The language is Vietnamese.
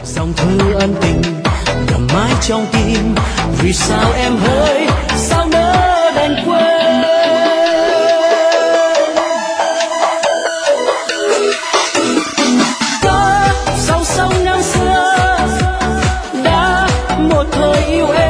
dòng thư ân tình cầm mãi trong tim. Vì sao em hỡi, sao nỡ đành quên. Có dòng sông năm xưa đã một thời yêu em.